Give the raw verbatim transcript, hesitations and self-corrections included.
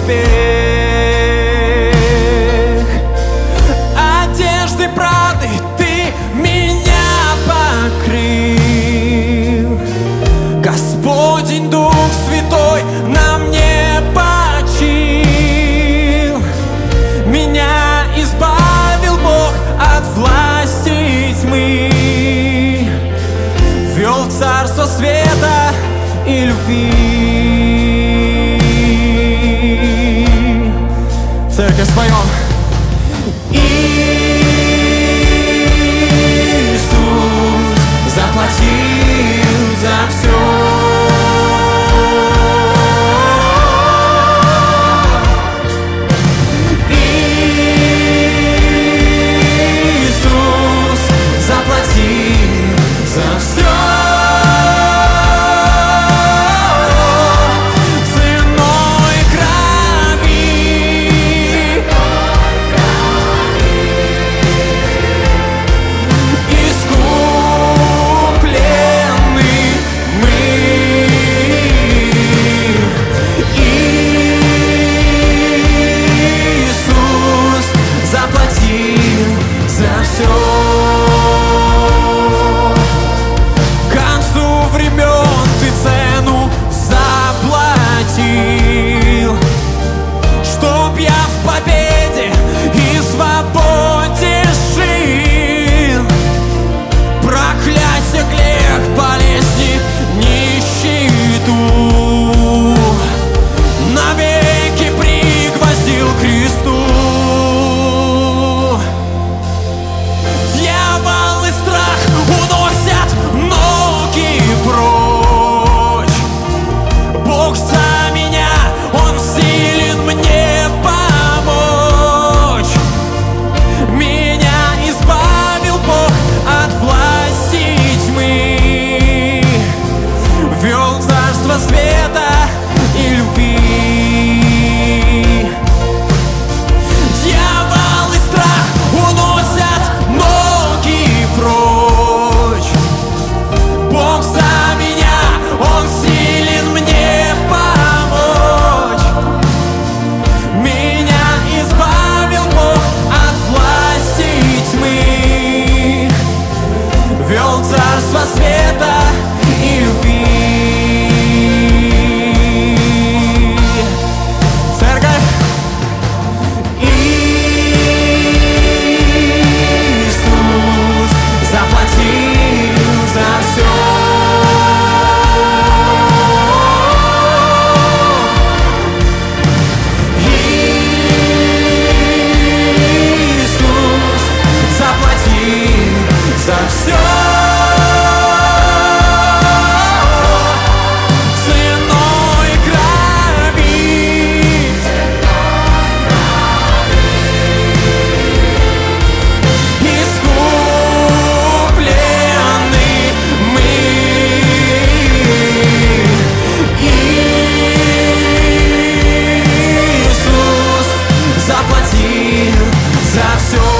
успех. Одеждой правды Ты меня покрыл. Господень Дух Святой на мне почил. Меня избавил Бог от власти тьмы, ввел в царство света и любви. Церковь, споем. Иисус заплатил за все. Иисус заплатил за все. Ценой крови. Искуплены мы. Иисус заплатил за все. К концу времен Ты цену заплатил, чтоб я в победе и свободе жил. Проклятие, грех, болезни, нищету навеки пригвоздил к кресту. Дьявол и страх уносят ноги прочь. Бог за меня, Он силен мне помочь. Меня избавил Бог от власти тьмы, ввел в царство света и любви. Дьявол и страх уносят ноги прочь. Бог за меня, Он силен мне помочь. Меня избавил Бог от власти тьмы, ввел в царство света и любви. Церковь. Иисус заплатил за все. Иисус заплатил за все. Ценой крови. Искуплены мы. Иисус заплатил за все.